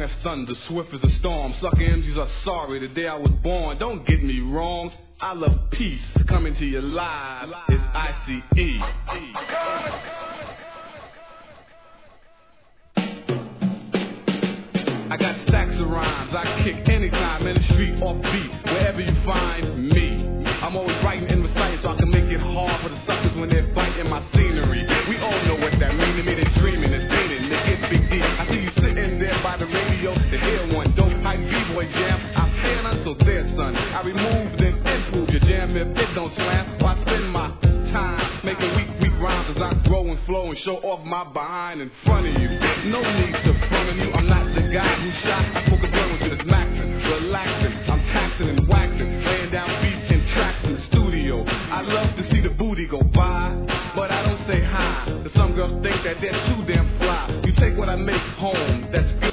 as thunder, swift as a storm. Sucker MCs are sorry the day I was born. Don't get me wrong, I love peace. Coming to you live, it's ICE. I got stacks of rhymes, I kick anytime in the street off beat, wherever you find me. I'm always writing and reciting so I can make it hard for the suckers when they're biting my scenery. We all know what that means to me, they're dreaming and feeling, they get big deep. I see you sitting there by the radio to hear one dope hype B-boy jam. I stand until there, son. I remove then improve your jam if it don't slam. Or I spend my time making weak rhymes as I grow and flow and show off my behind in front of you. No need to front of you, I'm not the guy who shot. I spoke a blow into this maxing, relaxing, I'm taxing and waxing, laying down beats and tracks in the studio. I love to see the booty go by, but I don't say hi. Cause some girls think that they're too damn fly. You take what I make home, that's good.